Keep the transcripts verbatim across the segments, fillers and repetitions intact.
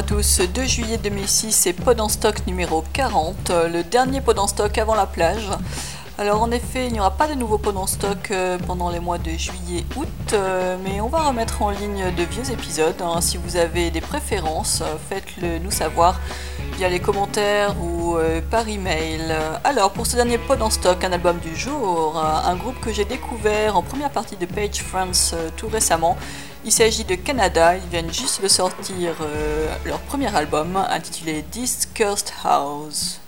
tous, deux juillet deux mille six, c'est Pod en stock numéro quarante, le dernier Pod en stock avant la plage. Alors en effet, il n'y aura pas de nouveaux Pod en stock pendant les mois de juillet-août, mais on va remettre en ligne de vieux épisodes. Si vous avez des préférences, faites-le nous savoir via les commentaires ou par email. Alors pour ce dernier Pod en stock, un album du jour, un groupe que j'ai découvert en première partie de Page France tout récemment. Il s'agit de Canada, ils viennent juste de sortir euh, leur premier album intitulé This Cursed House.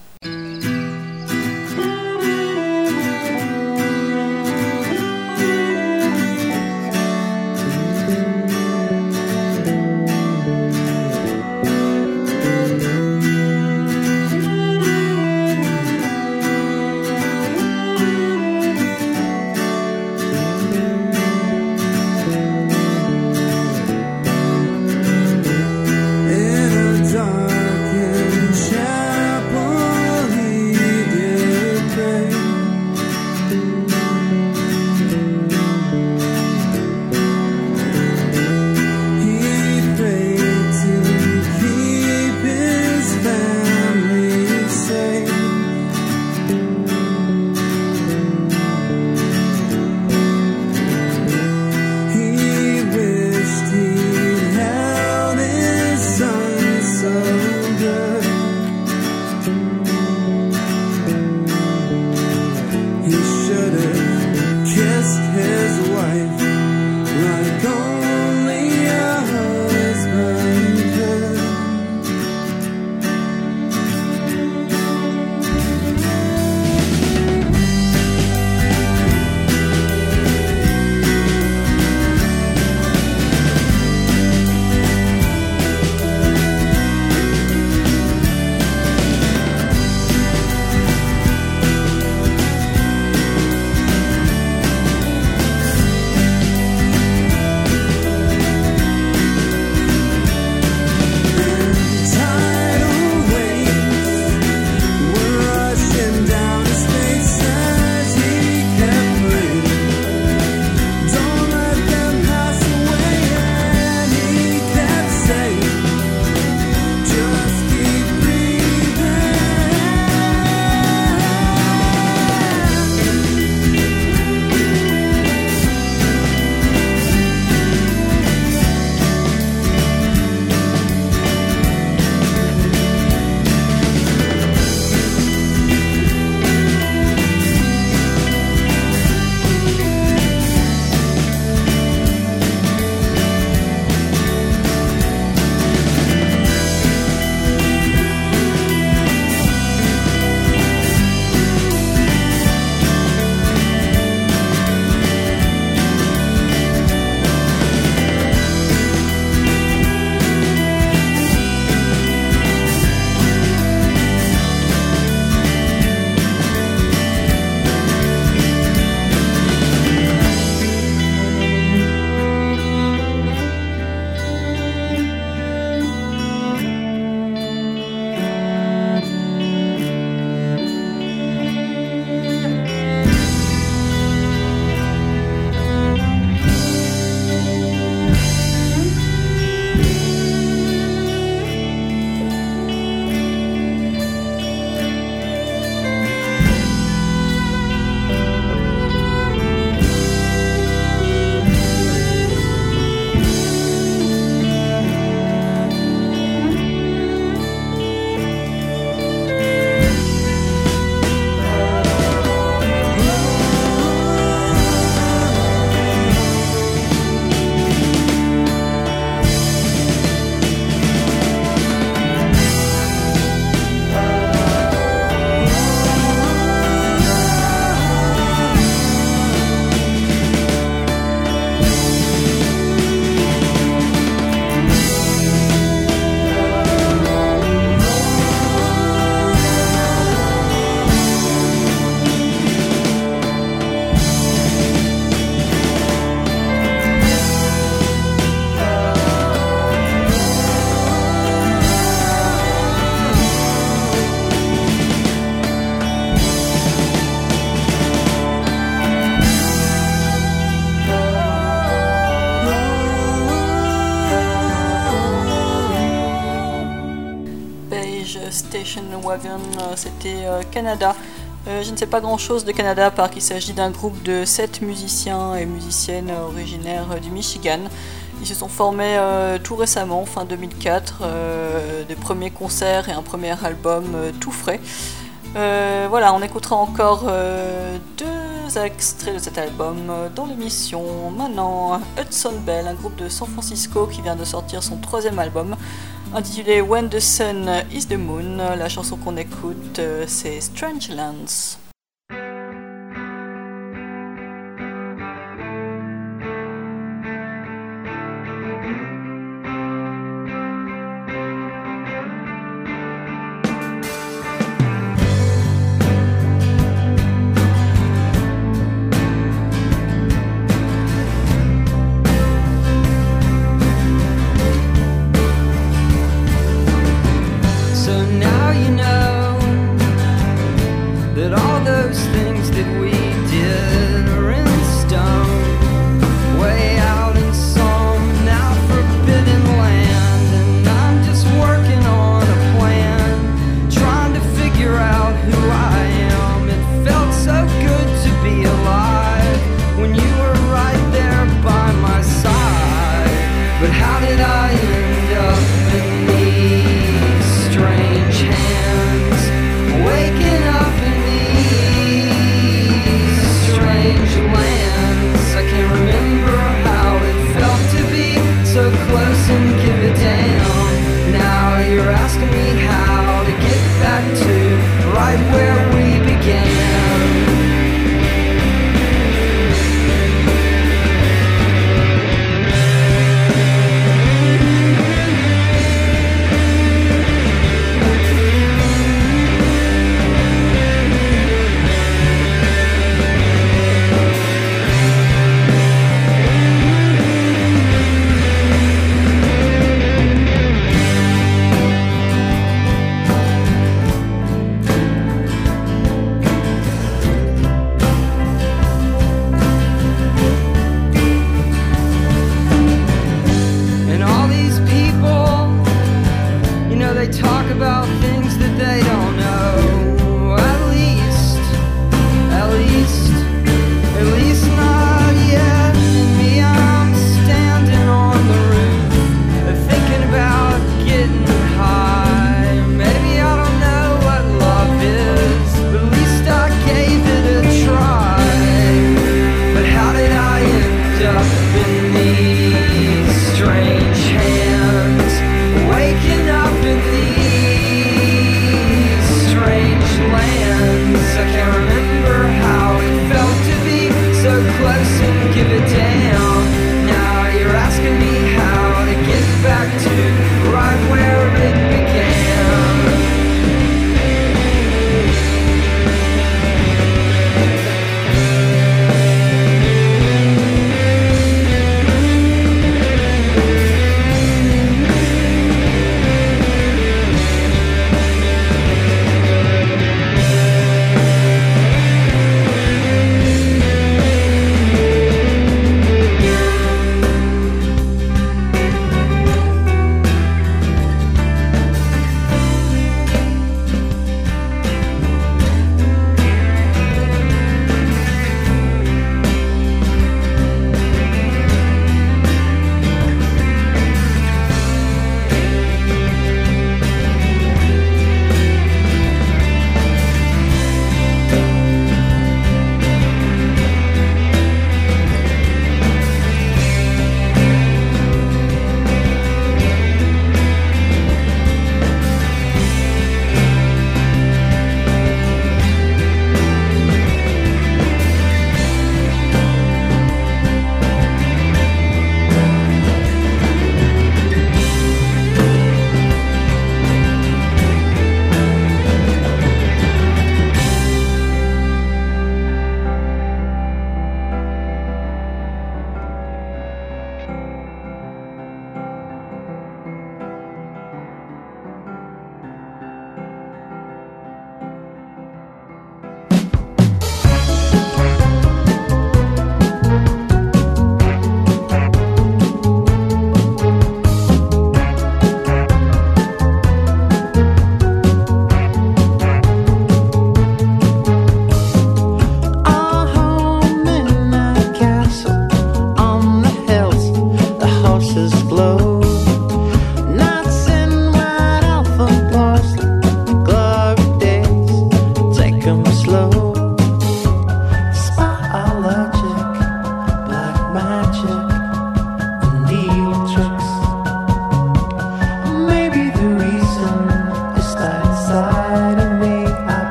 Darkened chapel Station Wagon, euh, c'était euh, Canada. Euh, je ne sais pas grand chose de Canada à part qu'il s'agit d'un groupe de sept musiciens et musiciennes originaires euh, du Michigan. Ils se sont formés euh, tout récemment, fin deux mille quatre, euh, des premiers concerts et un premier album euh, tout frais. Euh, voilà, on écoutera encore euh, deux extraits de cet album euh, dans l'émission. Maintenant, Hudson Bell, un groupe de San Francisco qui vient de sortir son troisième album, intitulé When the Sun is the Moon. La chanson qu'on écoute, euh, c'est Strange Lands.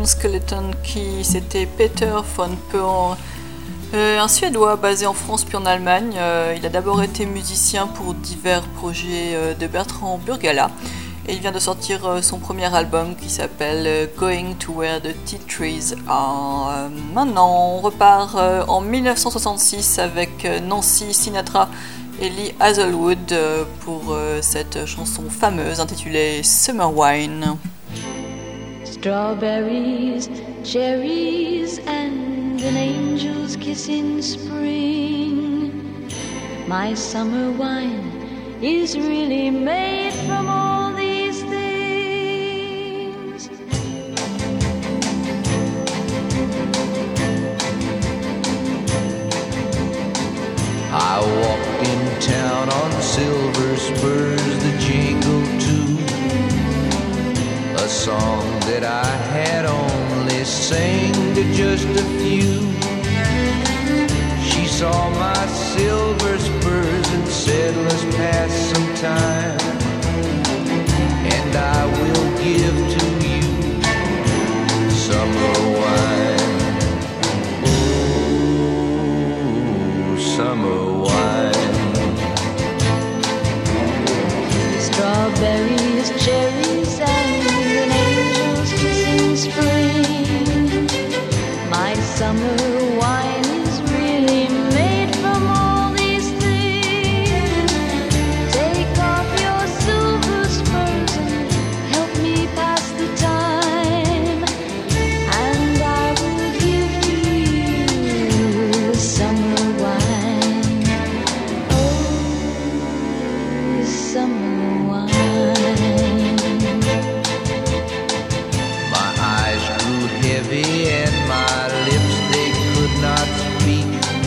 Skeleton Skeleton qui c'était Peter von Pearl, euh, un Suédois basé en France puis en Allemagne. Euh, il a d'abord été musicien pour divers projets euh, de Bertrand Burgala et il vient de sortir euh, son premier album qui s'appelle euh, Going to Where the Tea Trees Are. Euh, maintenant on repart euh, en dix-neuf cent soixante-six avec euh, Nancy Sinatra et Lee Hazelwood euh, pour euh, cette chanson fameuse intitulée Summer Wine. Strawberries, cherries, and an angel's kiss in spring. My summer wine is really made from all these things. I walked in town on silver spurs that jingle too, a song that I had only sang to just a few. She saw my silver spurs and said, let's pass some time, and I will give to you summer wine. Oh, summer wine. Strawberries, cherries, and an angel's kiss in spring. My summer wine is really made from all these things. Take off your silver spurs and help me pass the time, and I will give to you summer wine. Oh, summer wine. My eyes grew heavy and my lips, they could not speak.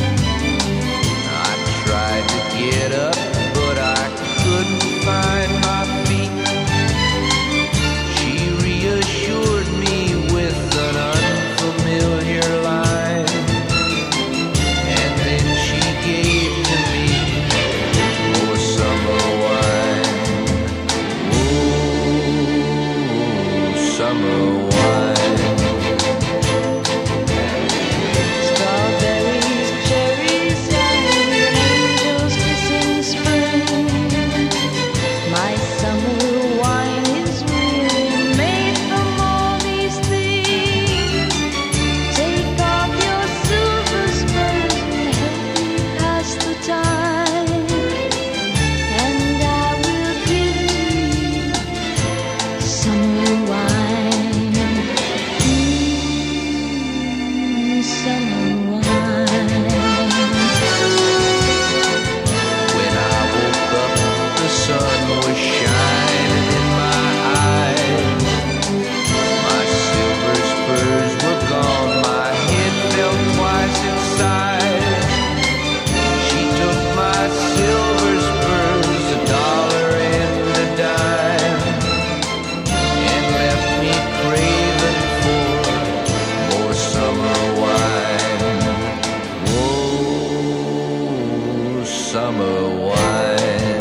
I tried to get up, but I couldn't find my feet. She reassured me with an unfamiliar line, and then she gave to me more summer wine. Oh, summer wine. Strawberries, cherries, and an angel's kiss in spring. My summer wine is really made from all these things. Take off your silver spurs and help me pass the time, and I will give to you summer wine. Mm, summer wine. When I woke up, the sun was shining in my eyes. My silver spurs were gone, my head felt twice its size. She took my silver spurs, a dollar and a dime, and left me craving for more summer wine. Whoa, summer wine.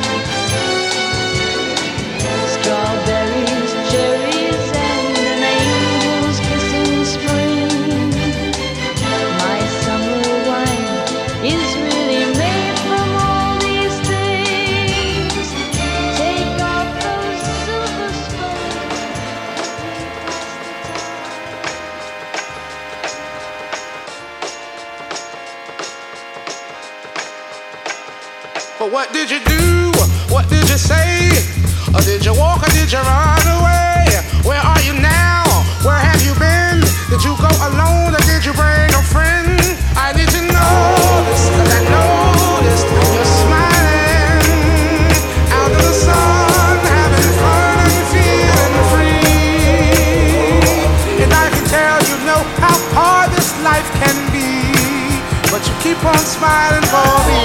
Strawberries, cherries, and an angel's kiss in spring. My summer wine is really made from all these things. Take off those silver spurs. But what did you do? What did you say? Or did you walk or did you run away? Where are you now? Where have you been? Did you go alone or did you bring a friend? I need to know this, 'cause I noticed you're smiling out in the sun, having fun and feeling free. And I can tell you know how hard this life can be, but you keep on smiling for me.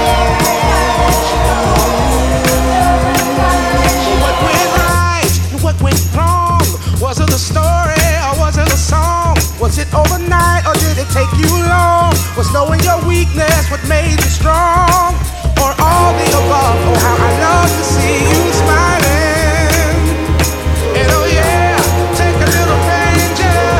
What went right and what went wrong? Was it a story or was it a song? Was it overnight or did it take you long? Was knowing your weakness what made you strong? Or all the above? Oh, how I love to see you smiling. And oh yeah, take a little pain, just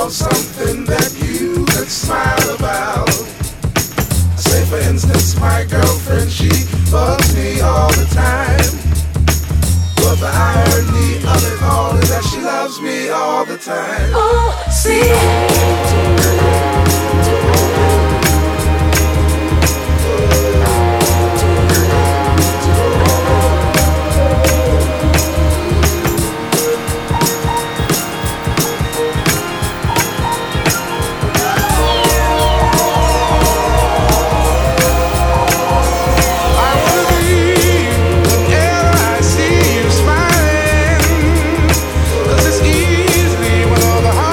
of something that you could smile about. Say for instance, my girlfriend, she bugs me all the time. But the irony of it all is that she loves me all the time. Oh, see. Cause it's easy when all the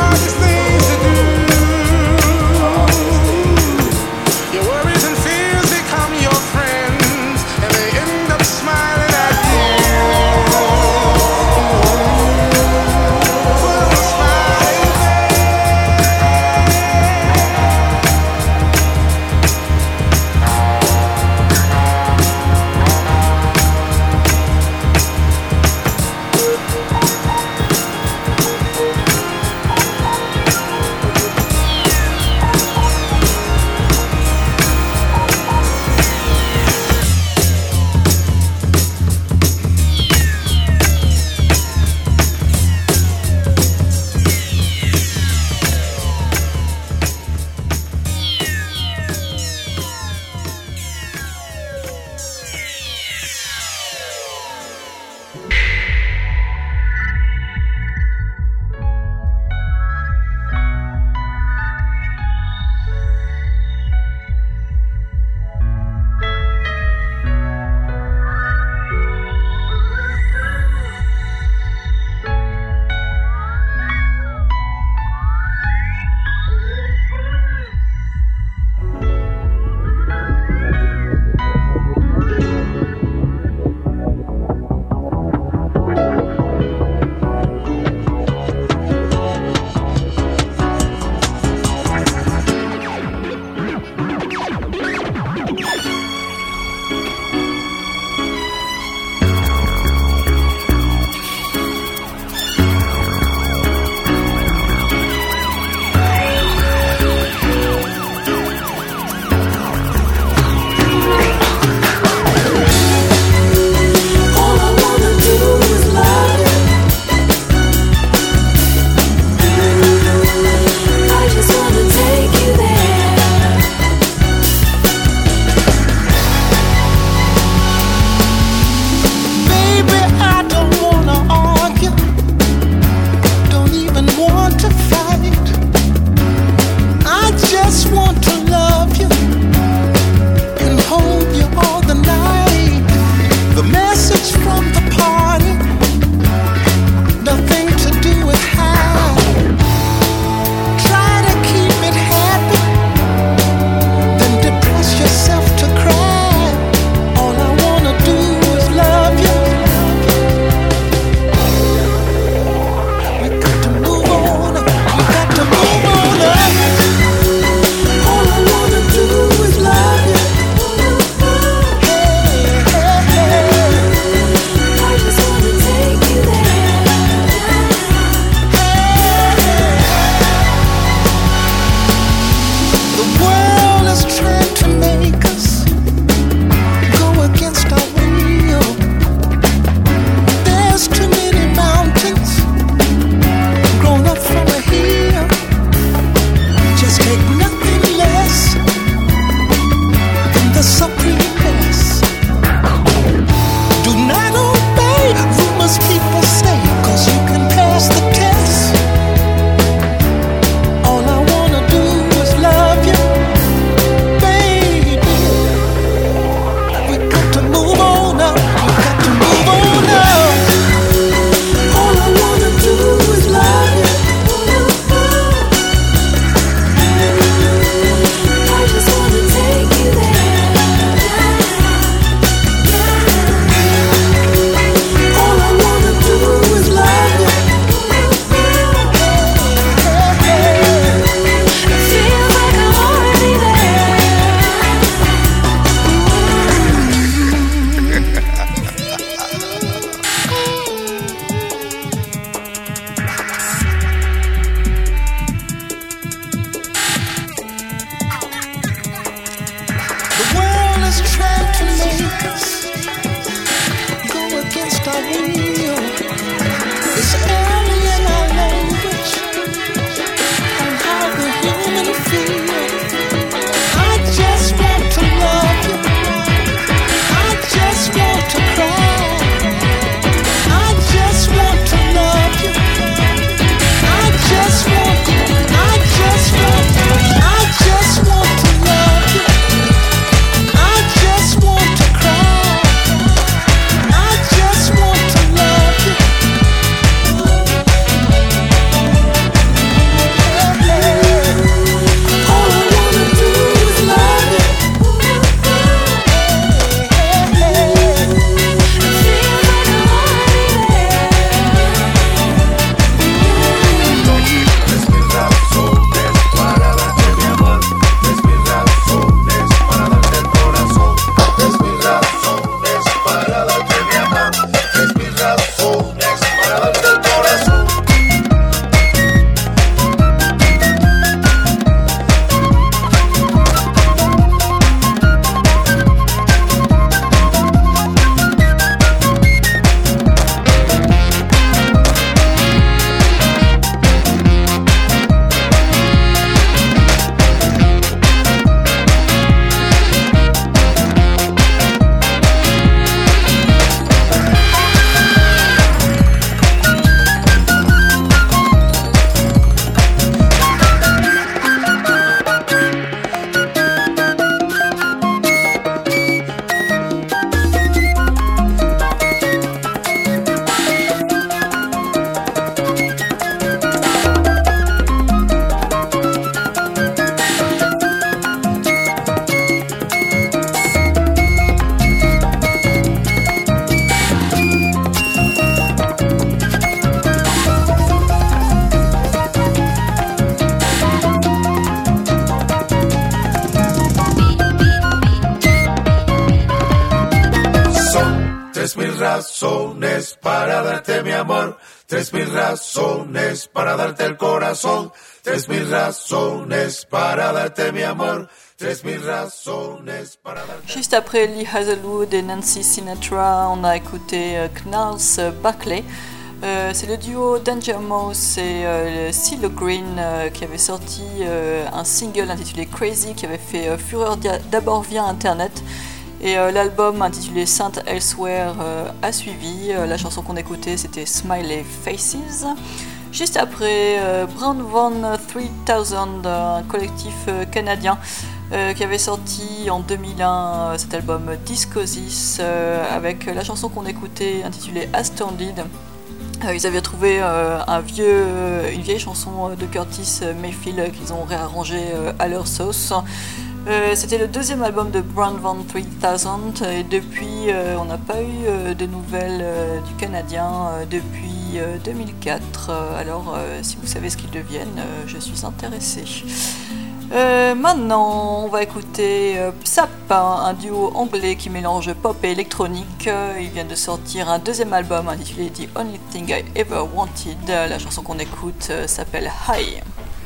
razones para darte mi amor, tres mil razones para darte el corazón, tres mil razones para darte mi amor, tres mille razones para darte... Juste après Lee Hazelwood et Nancy Sinatra, on a écouté euh, Gnarls Barkley. Euh, c'est le duo Danger Mouse et euh, CeeLo Green euh, qui avait sorti euh, un single intitulé Crazy qui avait fait euh, fureur dia- d'abord via internet. Et euh, l'album intitulé Saint Elsewhere euh, a suivi. Euh, la chanson qu'on écoutait c'était Smiley Faces. Juste après, euh, Brown Van trois mille, euh, un collectif euh, canadien euh, qui avait sorti en deux mille un euh, cet album Discosis euh, avec la chanson qu'on écoutait intitulée Astounded. Euh, ils avaient trouvé euh, un vieux, une vieille chanson de Curtis Mayfield qu'ils ont réarrangée euh, à leur sauce. Euh, c'était le deuxième album de Brown Van trois mille et depuis euh, on n'a pas eu euh, de nouvelles euh, du Canadien euh, depuis euh, deux mille quatre. Euh, alors euh, si vous savez ce qu'ils deviennent, euh, je suis intéressée. Euh, maintenant on va écouter euh, Psap, un, un duo anglais qui mélange pop et électronique. Euh, ils viennent de sortir un deuxième album intitulé The Only Thing I Ever Wanted. La chanson qu'on écoute euh, s'appelle High.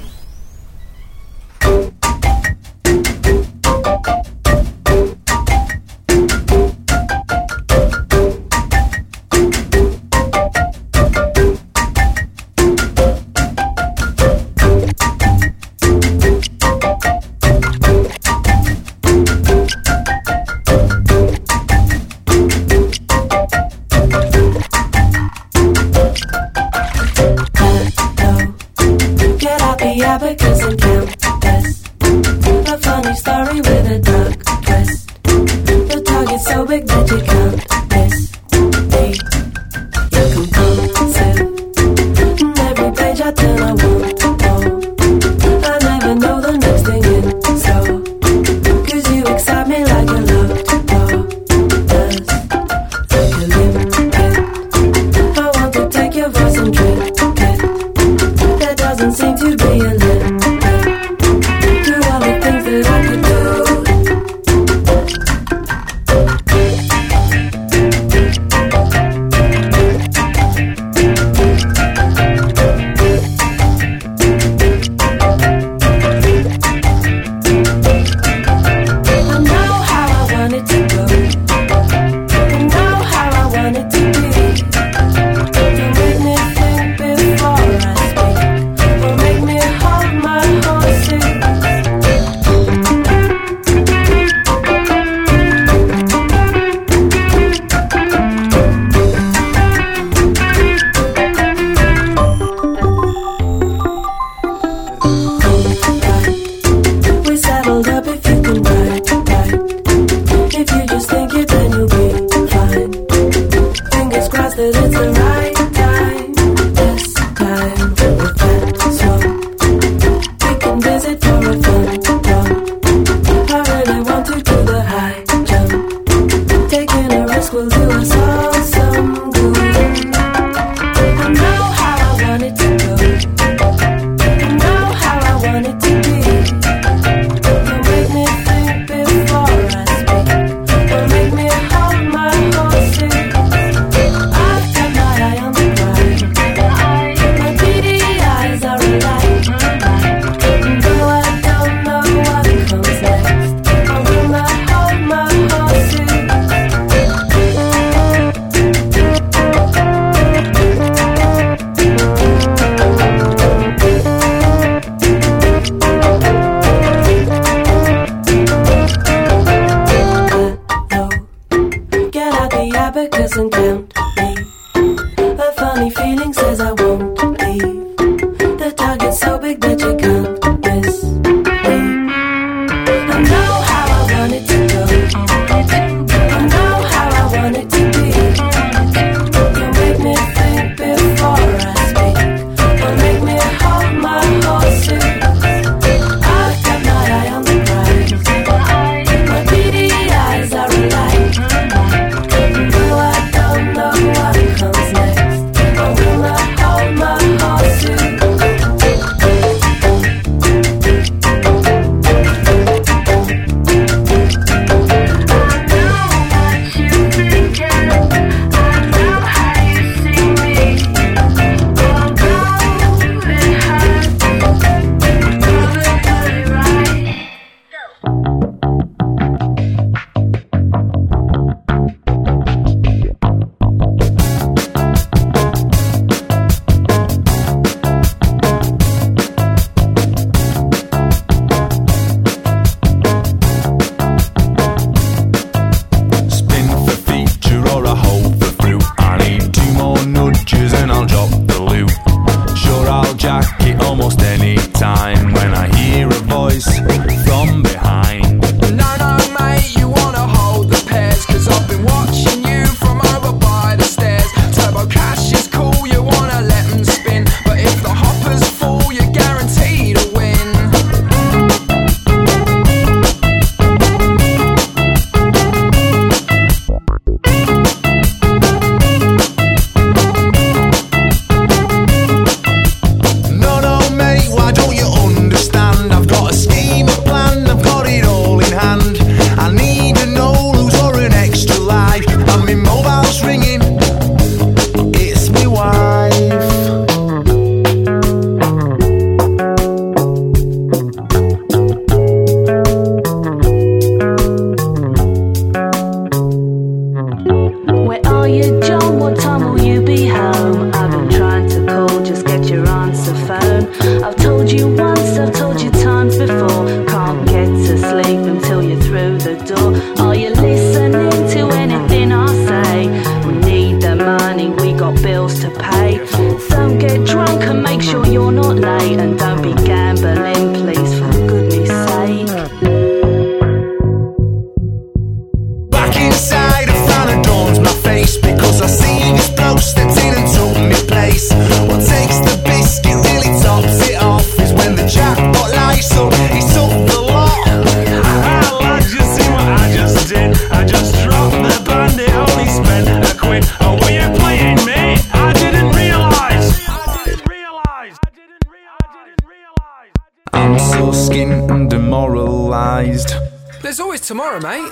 Abacus and countess. A funny story with a dark twist. The target's so big that you can't miss me. You're compulsive. And every page I turn I want more. I never know the next thing in store. Cause you excite me like a locked door does. Like a limpet. I want to take your voice and trip it. There doesn't seem to be a limit to all the things that I could do. I know how I want it to go. I know how I want it to be. You make me think before I speak. Or make me hold my horses. We settled up if you can ride, ride. If you just think it, then you'll be fine. Fingers crossed that it's the right time. This time with that swap. We can visit for a fun walk. I really want to do the high jump. Taking a risk will do us all some good. I know how I want it to go. I know how I want it to be. You make me think before I speak. You make me hold my horses. I've got my eye on the prize. My beady eyes are alive. And though I don't know what comes next, I will not hold my horses. Hello, get out the abacus and count me. A funny feeling says I won't leave. The target's so big that you can't miss me. I know how I want it to go. I know how I want it to be. You make me think before I speak. You make me hold my horses. I've got my eye on the prize. My beady eyes are alive. And though I don't know what comes next, I will not hold my broken and demoralized. There's always tomorrow, mate.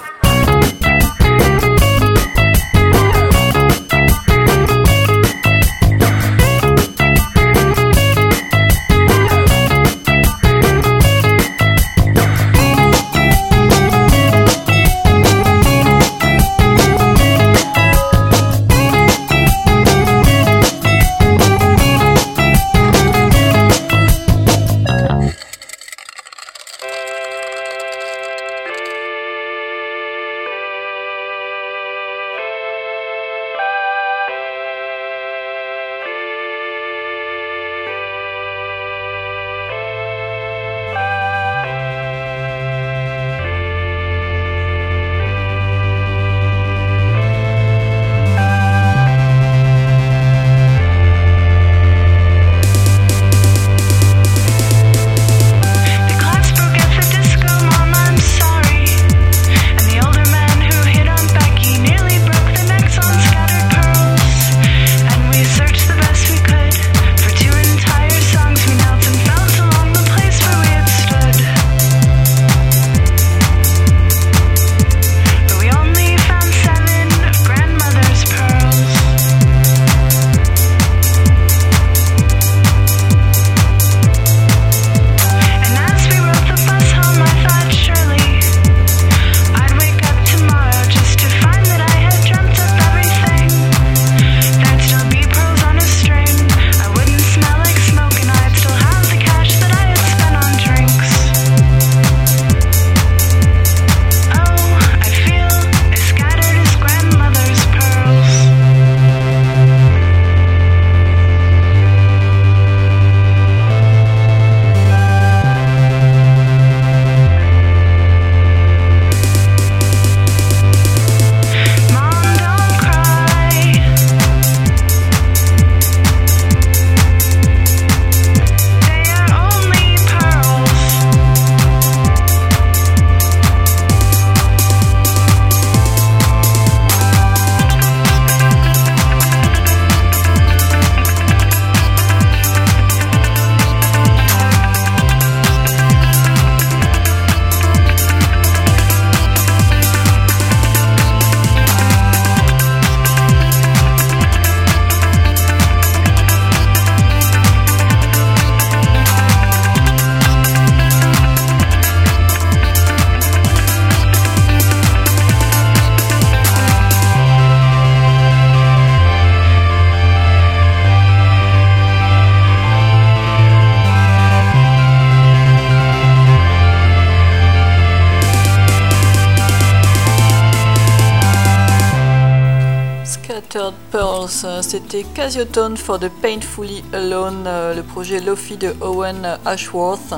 Scattered Pearls, c'était Casiotone for the Painfully Alone, le projet Lofi de Owen Ashworth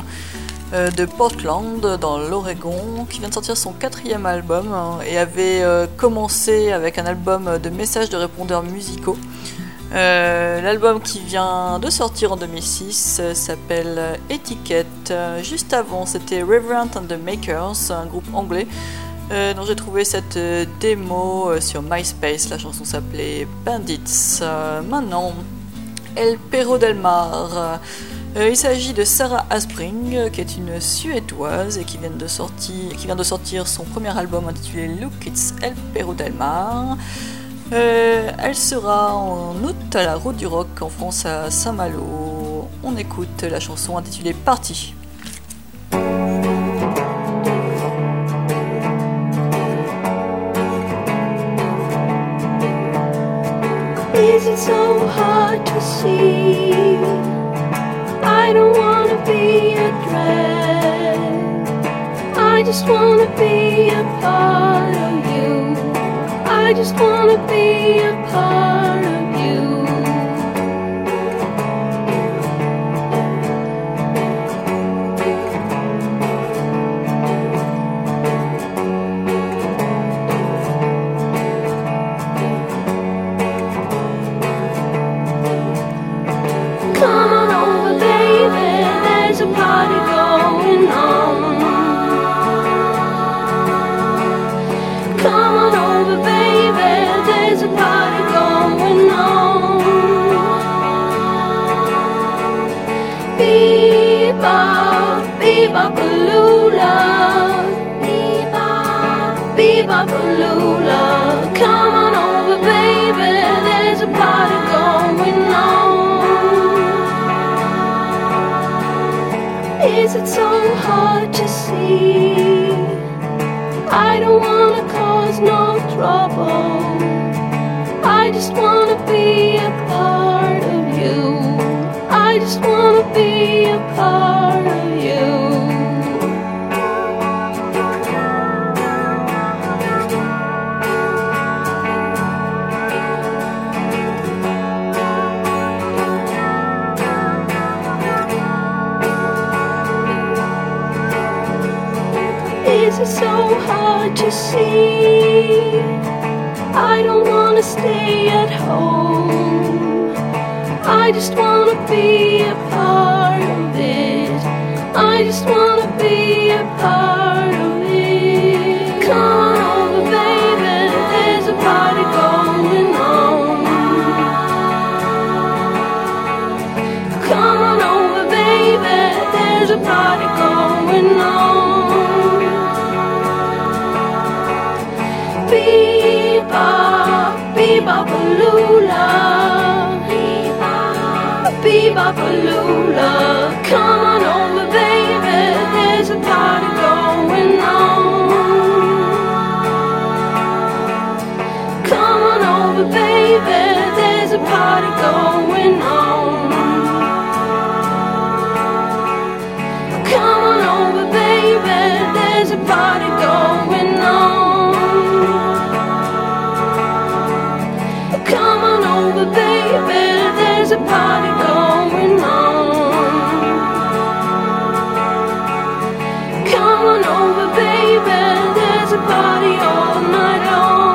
de Portland dans l'Oregon, qui vient de sortir son quatrième album et avait commencé avec un album de messages de répondeurs musicaux. Euh, l'album qui vient de sortir en deux mille six euh, s'appelle Etiquette. Euh, juste avant, c'était Reverend and the Makers, un groupe anglais euh, dont j'ai trouvé cette euh, démo euh, sur MySpace. La chanson s'appelait Bandits. Euh, maintenant, El Perro del Mar. Euh, il s'agit de Sarah Aspring, euh, qui est une Suédoise et qui vient de sortir, qui vient de sortir son premier album intitulé Look It's El Perro del Mar. Euh, elle sera en août à la Route du Rock en France à Saint-Malo. On écoute la chanson intitulée Party. Is it so hard to see? I don't wanna be a drag. I just wanna be a part of you. I just wanna be a part of you. Come on over, baby, there's a party going on. Come on over, baby, there's a party going on. Bebop. Bebop-a-lula, Bebop-a-lula, come on over, baby, there's a party going on. Is it so hard to see? I don't wanna cause no trouble, I just wanna be a part of you, I just wanna be a part of you. Is it so hard to see? I don't wanna stay at home, I just wanna be a part of it, I just wanna be a part of it. Come on over, baby, there's a party going on. Come on over, baby, there's a party going on. Bebop, bebop-a-lula, bebop-a-lula, come on over, baby, there's a party going on. Come on over, baby, there's a party going on. Come on over, baby, there's a party going on. Come on over, baby, there's a party going on. Come on over, baby, there's a party all night long.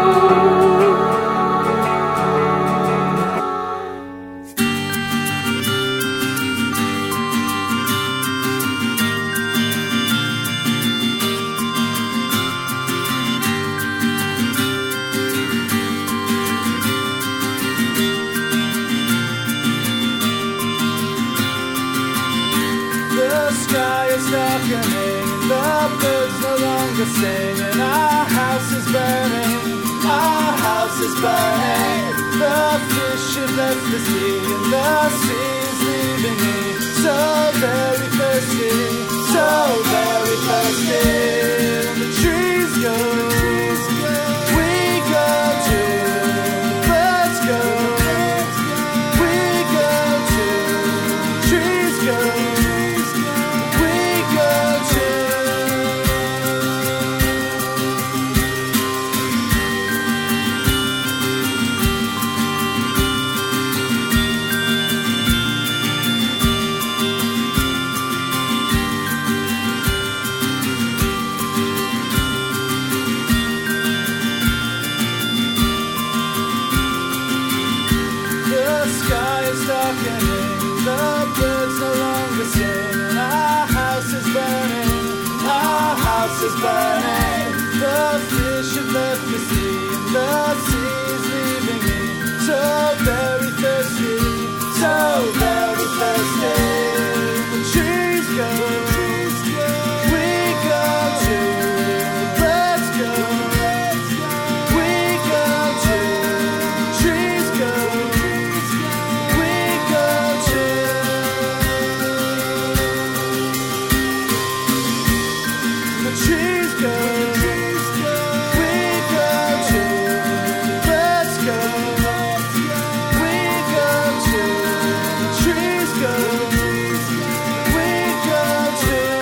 darkening, the birds no longer sing, and our house is burning, our house is burning. The fish have left the sea, and the sea is leaving me, so very thirsty, so very thirsty. And the trees go, we go too, the birds go, we go too, the trees go. Is burning, the fish have left the sea, and the sea is leaving me, so very thirsty, so very thirsty. The trees go, we go too, the birds go, we go too, the trees go, we go too. The trees go, we go too, the birds go, we go too, the trees go, we go too.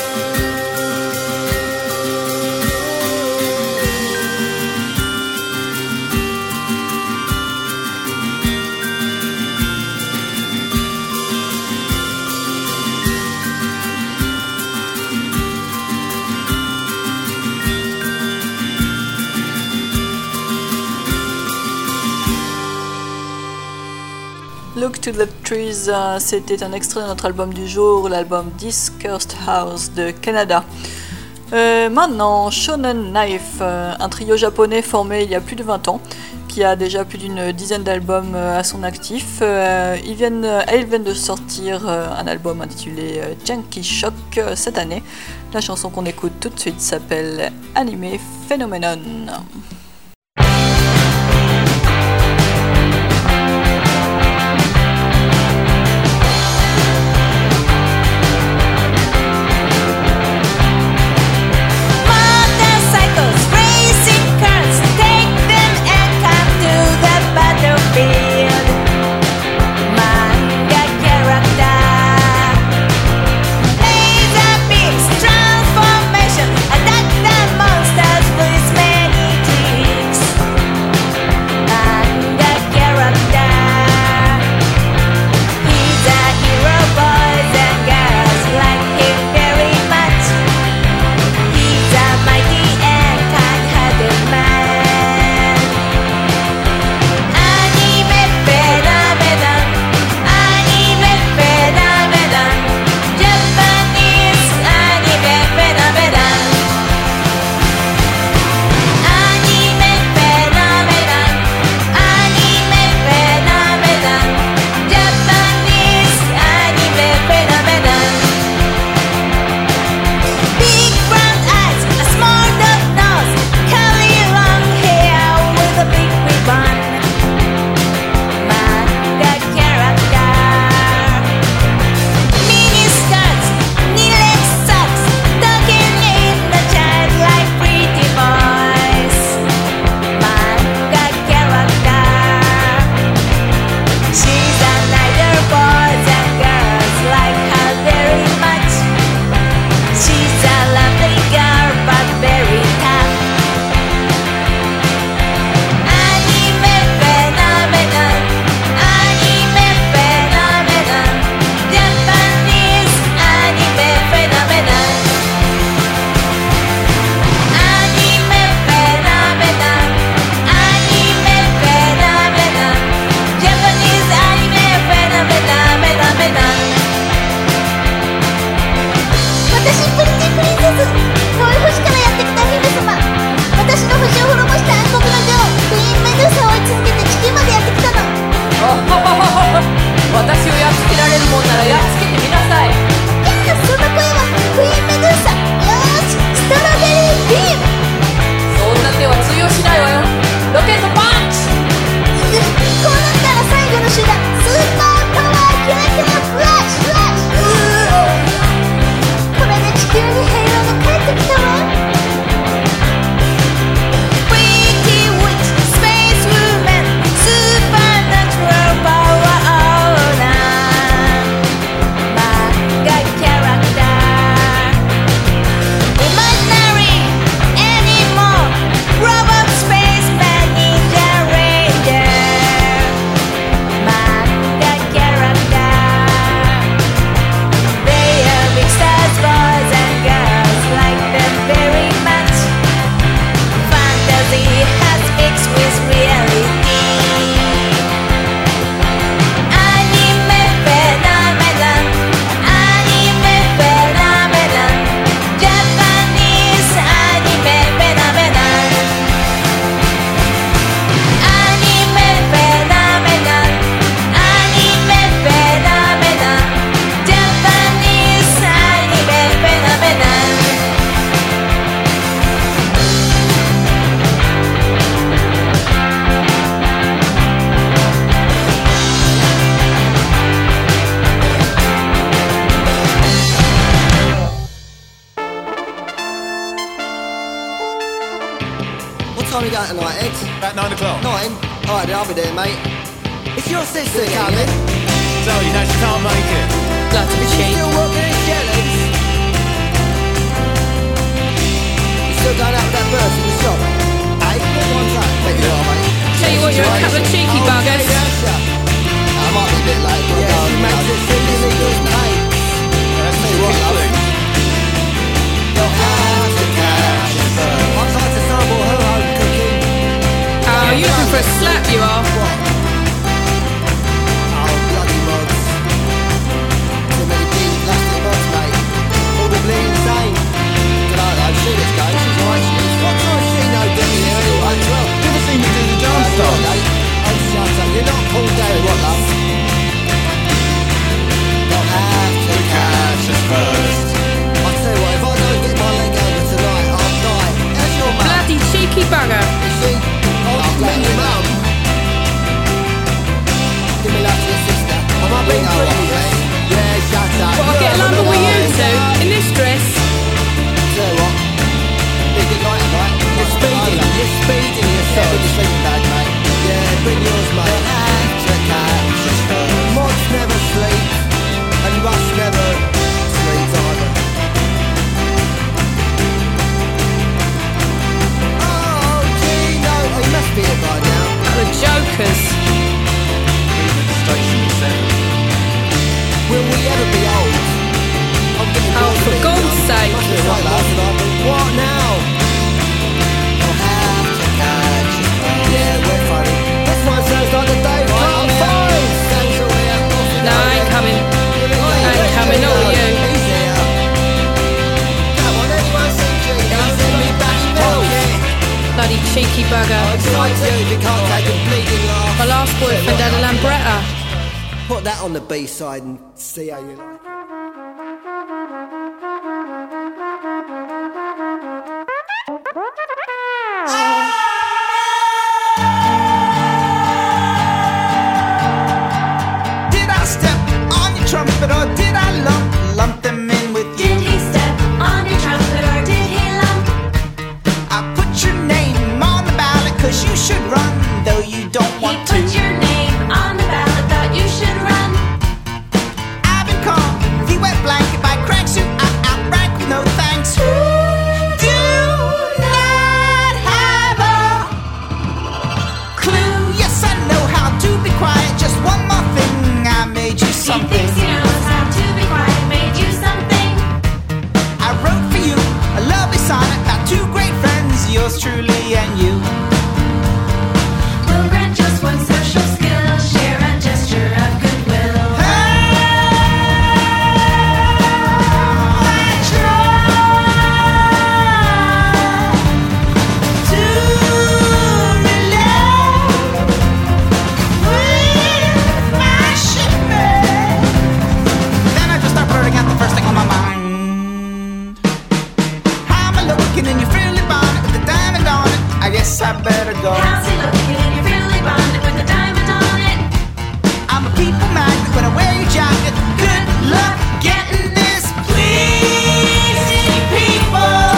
Look to the Trees, euh, c'était un extrait de notre album du jour, l'album This Cursed House de Canada. Euh, maintenant, Shonen Knife, euh, un trio japonais formé il y a plus de vingt ans, qui a déjà plus d'une dizaine d'albums à son actif. Euh, ils viennent, elles viennent de sortir un album intitulé Junkie Shock cette année. La chanson qu'on écoute tout de suite s'appelle Anime Phenomenon. time are you going tonight, Ed? About nine o'clock. Nine? Alright, then I'll be there, mate. It's your sister coming. So, you know she can't make it. Glad to be Is she cheap. still working in Shelley's? You still going out with that bird from the shop? Hey, what one's that? Bet you are, mate. Tell you what, you're a couple of cheeky Oh, buggers. yeah, yeah, sure. I might be a bit late, but yeah, she makes it seem illegal, mate. That's Tell you what, love. You'll have to catch a bird. I'd like to sample her home cooking. Oh, you're looking for a slap, you are. What? Oh, bloody mods. Too many bleeding plastic mods, mate. All the bleeding insane. Dunno, though, see this game, she's alright, she is. What time she know Debbie here anyway as well? You ever seen me do the dance style? Will we ever be old? I'm getting Oh, for God's sake. What now? You'll have to catch a plane. Yeah, we're funny. This one sounds like the day we can't find. No, I ain't coming. I ain't coming, not with you. Come on, anyone see G? Don't send me back in pocket. Bloody cheeky bugger. I'd like to if you can't take a bleeding laugh. My last boyfriend had a Lambretta. Put that on the B-side and see how you like. Did I step on your trumpet or did I lump, lump them in with you? Did he step on your trumpet or did he lump? I put your name on the ballot cause you should run, though you don't He want to. put your name on the ballot, thought you should run. I've been called the wet blanket by crack suit. I outrank with no thanks. Who do not have a clue? Yes, I know how to be quiet. Just one more thing, I made you He something. thinks he knows how to be quiet, made you something. I wrote for you a lovely sonnet about two great friends, yours truly and you. We'll grant just one social skill, share a gesture of goodwill. I guess I better go. How's he looking in your frilly bonnet with a diamond on it? I'm a people magnet when I wear your jacket. Good luck getting this pleasing people.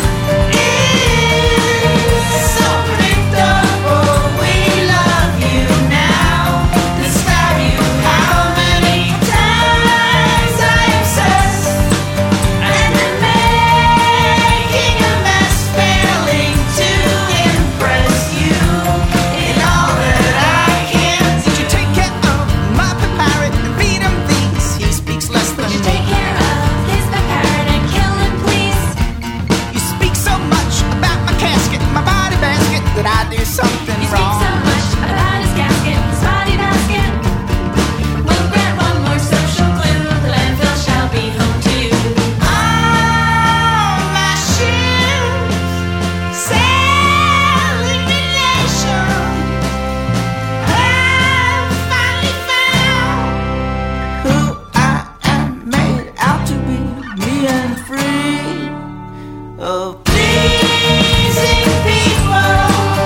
It's so predictable. We love you now. Describe you how many times I obsess, and then making a mess, failing to impress you in all that I can. Did you take care of my pet parrot and feed him these? He speaks less than Would you me. take care of his pet parrot and kill him, please? You speak so much about my casket, my body basket, that I do something You speak wrong. so much about his casket, his body basket. We'll grant one more social clue. The landfill shall be home to you. All my shoes say elimination. I've finally found who I am made out to be, me and free of pleasing people.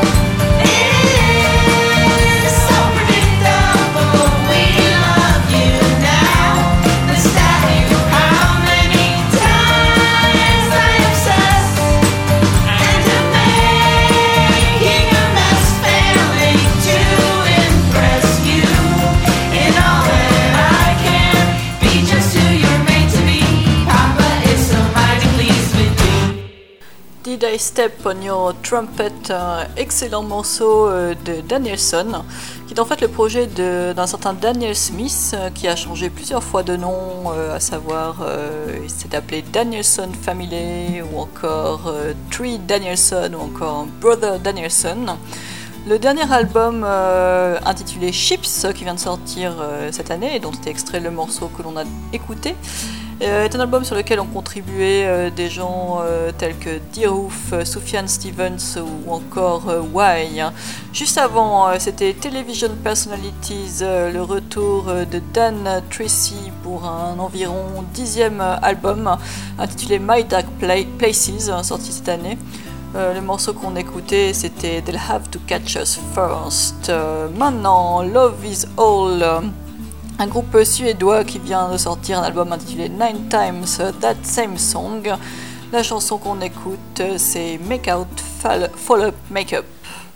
It's so predictable. We love you now. Let's tell you how many times I obsess, and I'm making a mess, failing to impress you in all that I can. Be just who you're made to be. Papa is so mighty pleased with you. Did I Step on Your Trumpet, un excellent morceau euh, de Danielson, qui est en fait le projet de- d'un certain Daniel Smith, euh, qui a changé plusieurs fois de nom, euh, à savoir euh, il s'est appelé Danielson Family, ou encore euh, Tree Danielson, ou encore Brother Danielson. Le dernier album euh, intitulé Chips, qui vient de sortir euh, cette année, et dont était extrait le morceau que l'on a écouté, euh, est un album sur lequel ont contribué euh, des gens euh, tels que Deerhoof, euh, Sufjan Stevens ou encore euh, Why. Juste avant, euh, c'était Television Personalities, euh, le retour euh, de Dan Tracy pour un environ dixième euh, album intitulé My Dark Pla- Places, euh, sorti cette année. Euh, le morceau qu'on écoutait, c'était They'll Have to Catch Us First. Euh, maintenant, Love Is All, euh, un groupe suédois qui vient de sortir un album intitulé Nine Times That Same Song. La chanson qu'on écoute, c'est Make Out Fall, Fall Up Make Up.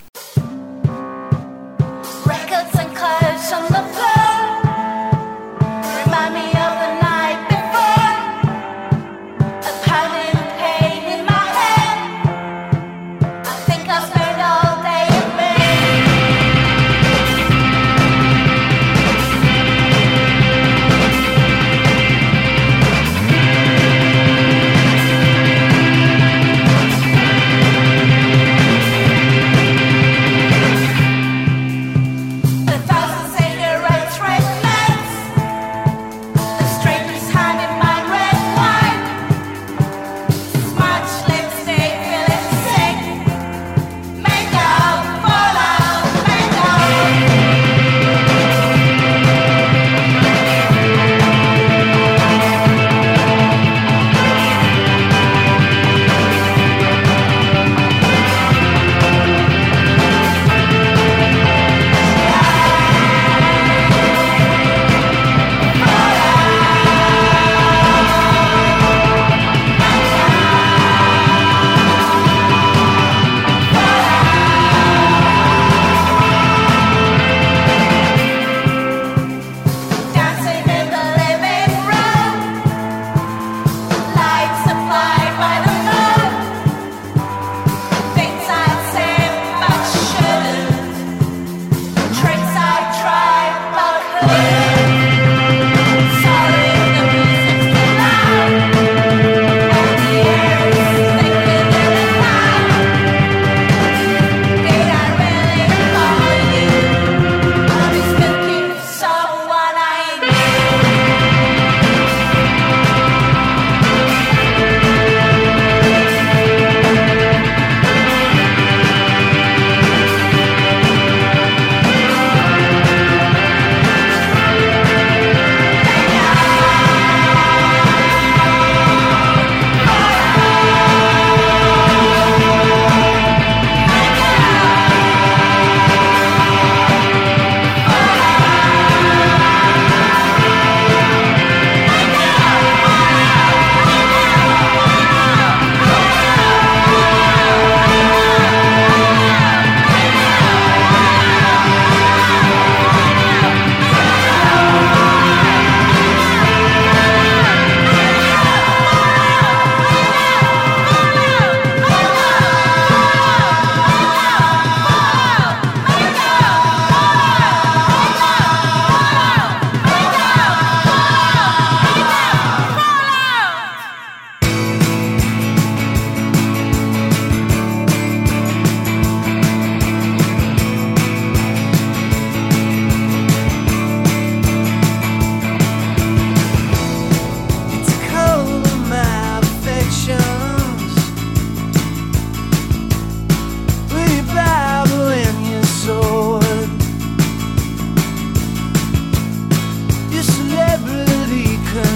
Records and clothes on the floor remind me of the night before. A pounding pain in my head. I think I'll spend all day in bed.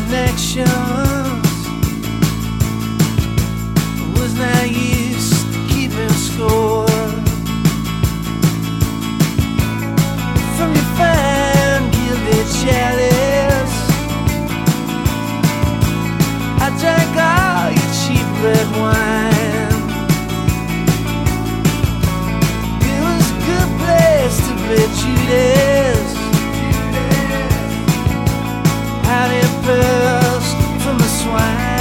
connections. Was not used to keeping score. From your fine gilded chalice, I drank all your cheap red wine. It was a good place to play Judas. Out it burst from the swine.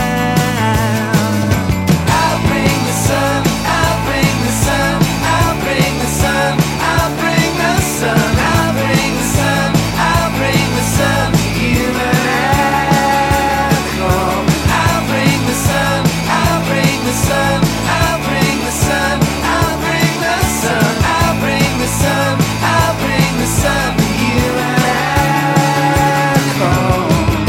I'll bring the sun, I'll bring the sun, I'll bring the sun, I'll bring the sun, I'll bring the sun, I'll bring the sun to you and I come. I'll bring the sun, I'll bring the sun, I'll bring the sun, I'll bring the sun, I'll bring the sun, I'll bring the sun to you and I come.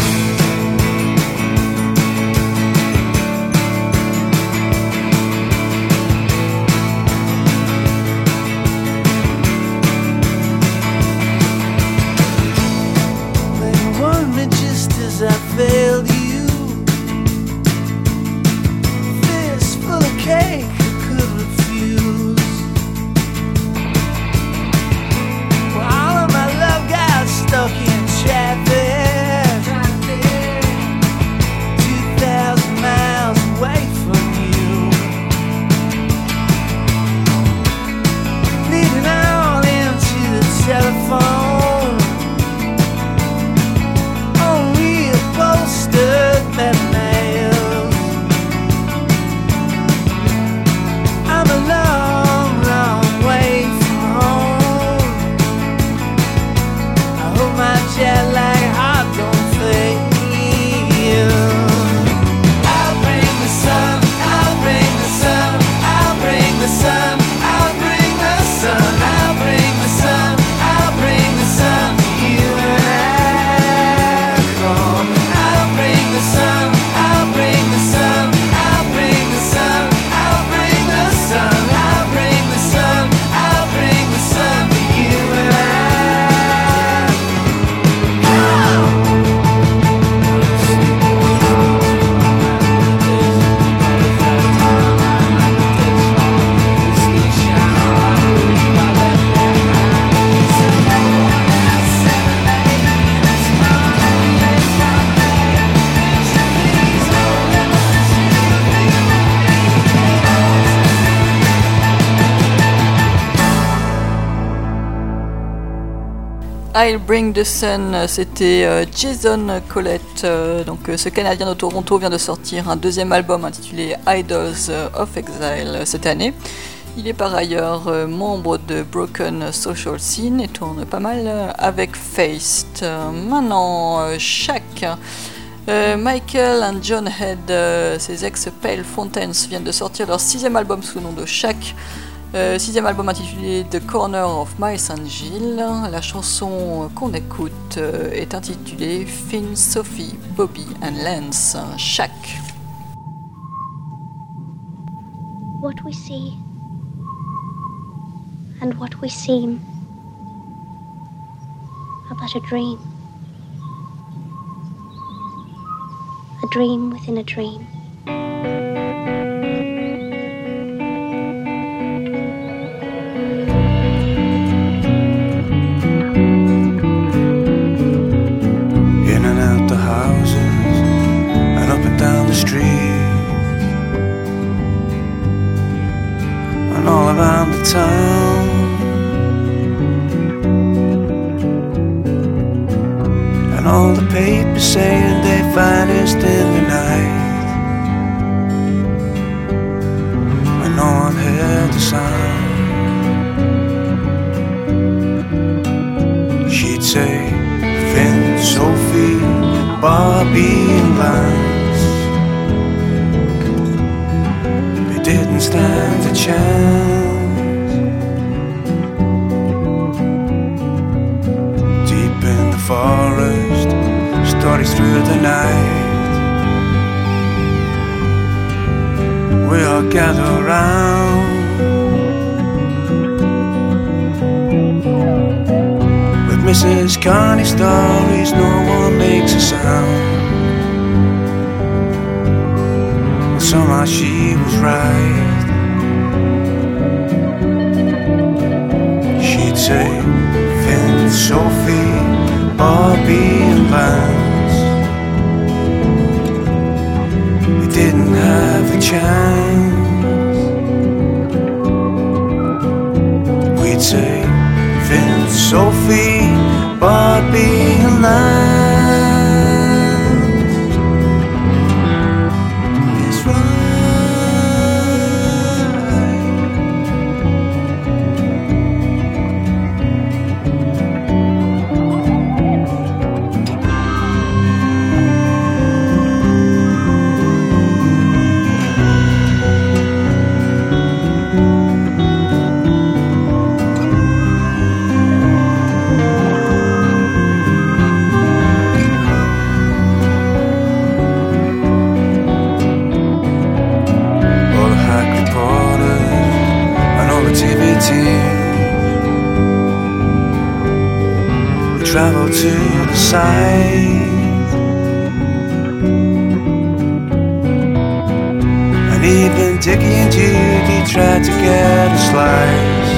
I failed you. Fist full of cake I could refuse. Well, all of my love got stuck in traffic. Two thousand miles away from you. Leading all into the telephone. Posted mails. I'm a long, long way from home. I hope my jet lag heart don't fail. I'll bring the sun, I'll bring the sun, I'll bring the sun, I'll bring the sun, I'll bring the sun, I'll bring the sun to you and I come. I'll bring the sun, I'll bring the sun, I'll bring the sun, I'll bring the sun, I'll bring the sun, I'll bring the sun to you and I. I'll Bring the Sun, c'était euh, Jason Collett. Euh, donc euh, ce Canadien de Toronto vient de sortir un deuxième album intitulé Idols of Exile cette année. Il est par ailleurs euh, membre de Broken Social Scene et tourne pas mal euh, avec Faced. Euh, maintenant, euh, Shaq. Euh, Michael and John Head, euh, ses ex-Pale Fountains, viennent de sortir leur sixième album sous le nom de Shaq. Euh, sixième album intitulé The Corner of Miles and Jill. La chanson qu'on écoute euh, est intitulée Finn, Sophie, Bobby and Lance. Shaq. What we see and what we seem are but a dream. A dream within a dream. Down the street and all around the town, and all the papers saying they vanished in the night, when no one heard the sound. She'd say Finn, Sophie, Bobby and Lance didn't stand a chance. Deep in the forest, stories through the night, we all gather round with Missus Connie's stories. No one makes a sound. Ma, she was right. She'd say, Finn, Sophie, Bobby, and Lance, we didn't have a chance. We'd say, Finn, Sophie, Bobby, and Lance. It's right. Travel to the side, and even Dickie and Judy tried to get a slice.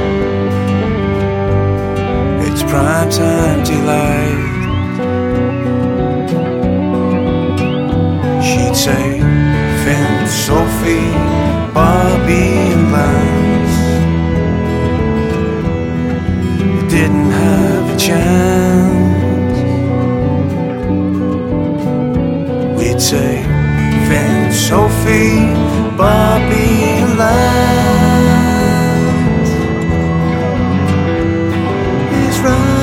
It's prime time delight. She'd say, Finn, Sophie, Bobby, and Lance, you didn't have a chance. We'd say, Finn, Sophie, Bobby, and Lance is right.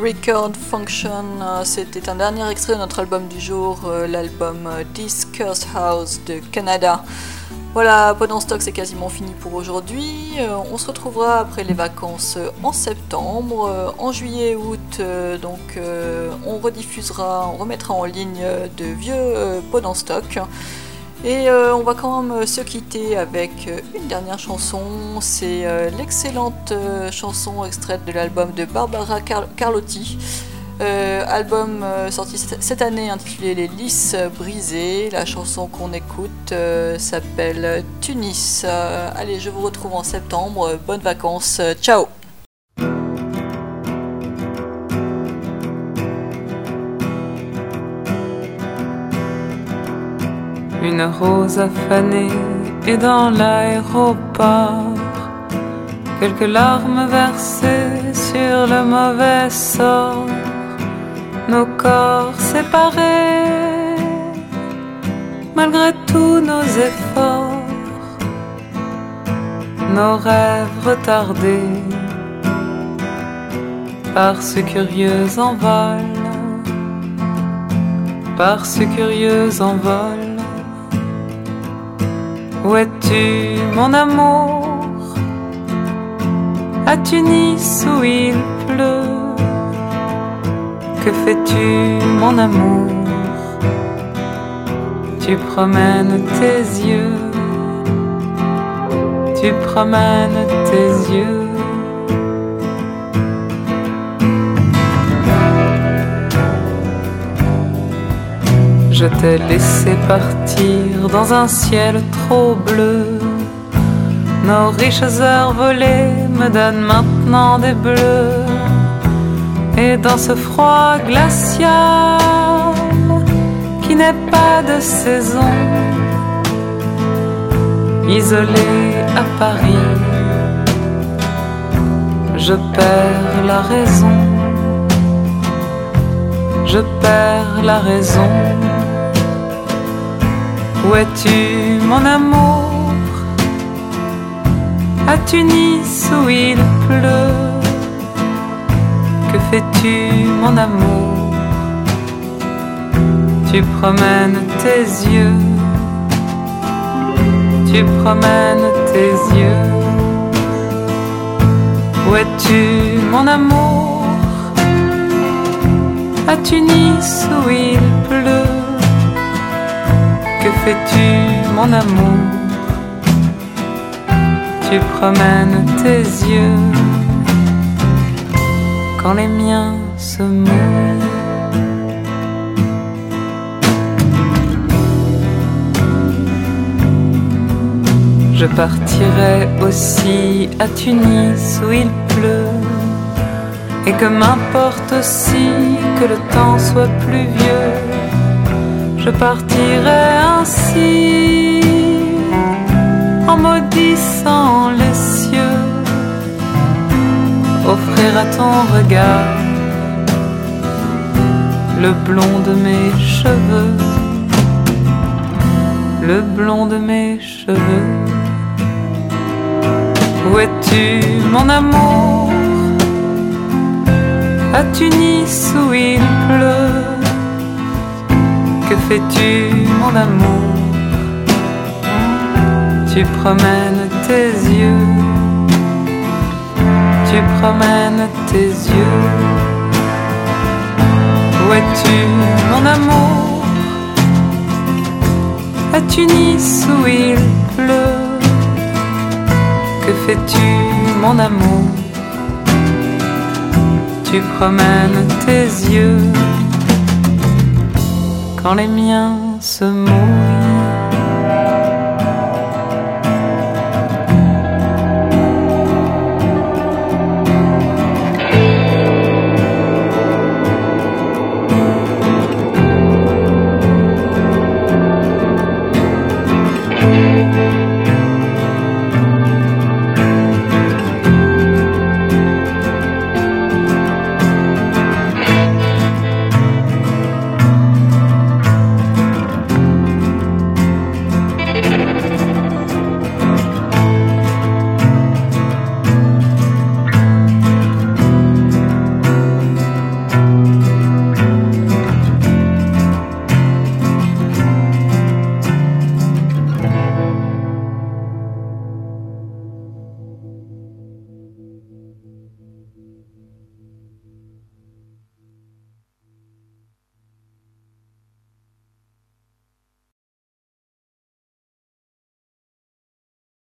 Record Function, euh, c'était un dernier extrait de notre album du jour, euh, l'album euh, This Cursed House de Canada. Voilà, Pod en Stock, c'est quasiment fini pour aujourd'hui. Euh, on se retrouvera après les vacances euh, en septembre. Euh, en juillet et août, euh, donc, euh, on rediffusera, on remettra en ligne euh, de vieux euh, Pod en Stock. Et euh, on va quand même se quitter avec euh, une dernière chanson. C'est euh, l'excellente euh, chanson extraite de l'album de Barbara Car- Carlotti. Euh, album euh, sorti cette, cette année intitulé Les Lys Brisées. La chanson qu'on écoute euh, s'appelle Tunis. Euh, allez, je vous retrouve en septembre. Bonnes vacances. Ciao. Une rose affanée et dans l'aéroport quelques larmes versées sur le mauvais sort. Nos corps séparés, malgré tous nos efforts, nos rêves retardés par ce curieux envol, par ce curieux envol. Où es-tu, mon amour? À Tunis où il pleut. Que fais-tu, mon amour? Tu promènes tes yeux, tu promènes tes yeux. Je t'ai laissé partir dans un ciel trop bleu. Nos riches heures volées me donnent maintenant des bleus. Et dans ce froid glacial qui n'est pas de saison, isolé à Paris, je perds la raison. Je perds la raison. Où es-tu, mon amour? À Tunis où il pleut. Que fais-tu, mon amour? Tu promènes tes yeux, tu promènes tes yeux. Où es-tu, mon amour? À Tunis où il pleut. Que fais-tu, mon amour? Tu promènes tes yeux quand les miens se mouillent. Je partirai aussi à Tunis où il pleut. Et que m'importe aussi que le temps soit pluvieux. Je partirai ainsi, en maudissant les cieux. Offrir à ton regard le blond de mes cheveux, le blond de mes cheveux. Où es-tu, mon amour? À Tunis où il pleut. Que fais-tu, mon amour? Tu promènes tes yeux, tu promènes tes yeux. Où es-tu, mon amour? À Tunis où il pleut. Que fais-tu, mon amour? Tu promènes tes yeux quand les miens se mouillent.